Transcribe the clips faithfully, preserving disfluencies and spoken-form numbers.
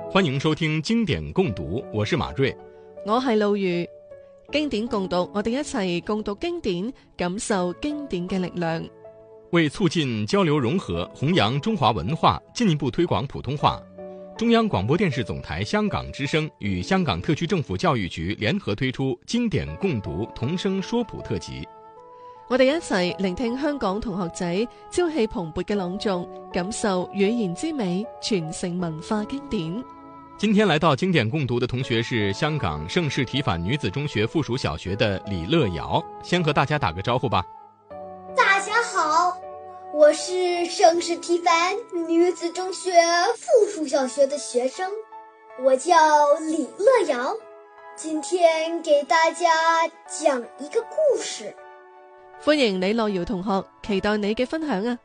欢迎收听经典共读，我是马瑞， 我係路如。經典共讀，我哋一齊共讀經典，感受經典嘅力量。 為促進交流融合，弘揚中華文化，進一步推廣普通話，中央廣播電視總台香港之聲與香港特區政府教育局聯合推出經典共讀童聲說普特輯。 我哋一齊聆聽香港同學仔朝氣蓬勃嘅朗誦，感受語言之美，傳承文化經典。 今天來到經典共讀的同學是香港盛世體反女子中學附屬小學的李樂瑤，先和大家打個招呼吧。 大家好，我是盛世體反女子中學附屬小學的學生，我叫李樂瑤，今天給大家講一個故事。 歡迎李樂瑤同學，期待你嘅分享啊！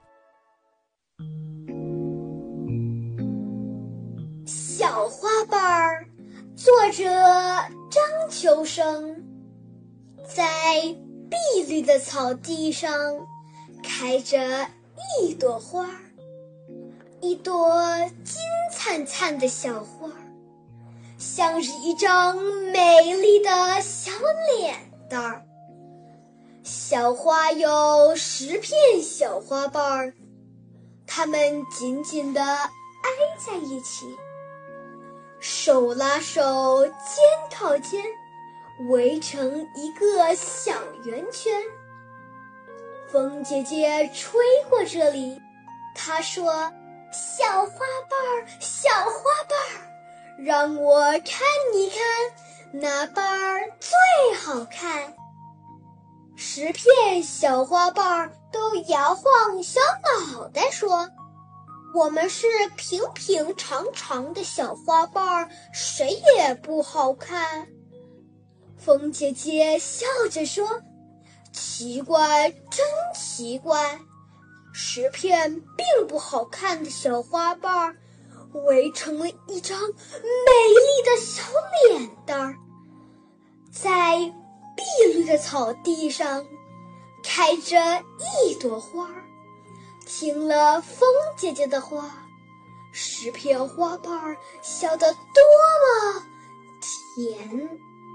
小花瓣兒，作者張秋生。在碧綠的草地上開着一朵花，一朵金燦燦的小花，像是一張美麗的小臉蛋。小花有十片小花瓣，它們緊緊地挨在一起，手拉手，肩靠肩，圍成一個小圓圈。風姐姐吹過這裡，她說：小花瓣，小花瓣，讓我看一看哪瓣最好看。十片小花瓣都搖晃小腦袋說：我們是平平常常的小花瓣，誰也不好看。風姐姐笑着說：奇怪，真奇怪，十片並不好看的小花瓣圍成了一張美麗的小臉蛋，在碧綠的草地上開着一朵花。聽了風姐姐的話，十片花瓣笑得多麼甜。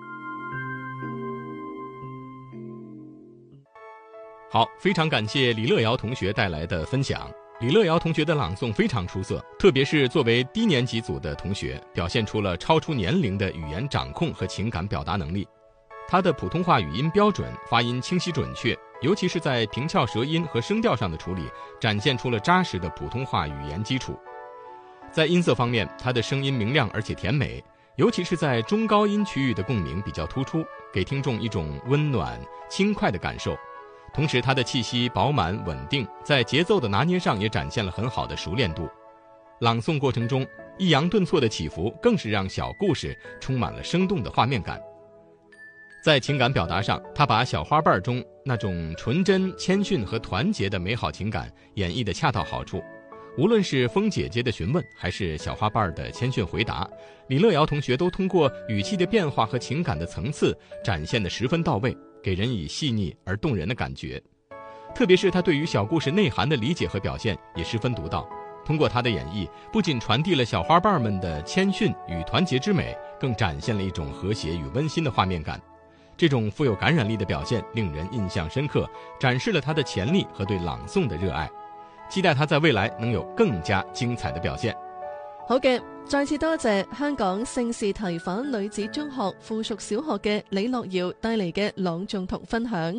好，非常感謝李樂瑤同學帶來的分享。李樂瑤同學的朗誦非常出色，特別是作為低年級組的同學，表現出了超出年齡的語言掌控和情感表達能力。他的普通話語音標準，發音清晰準確，尤其是在平翹舌音和聲調上的處理，展現出了扎實的普通話語言基礎。在音色方面，他的聲音明亮而且甜美，尤其是在中高音區域的共鳴比較突出，給聽眾一種溫暖輕快的感受。同時他的氣息飽滿穩定，在節奏的拿捏上也展現了很好的熟練度。朗誦過程中抑揚頓挫的起伏，更是讓小故事充滿了生動的畫面感。在情感表達上，他把小花瓣中那種純真、謙遜和團結的美好情感演繹得恰到好處。無論是風姐姐的詢問，還是小花瓣的謙遜回答，李樂瑤同學都通過語氣的變化和情感的層次展現得十分到位，給人以細膩而動人的感覺。特別是他對於小故事內涵的理解和表現也十分獨到。通過他的演繹，不僅傳遞了小花瓣們的謙遜與團結之美，更展現了一種和諧與溫馨的畫面感。這種富有感染力的表現令人印象深刻，展示了他的潛力和對朗誦的熱愛。期待他在未來能有更加精彩的表現。 好嘅，再次多謝香港盛世體反女子中學附屬小學嘅李樂瑤帶嚟嘅朗誦同分享。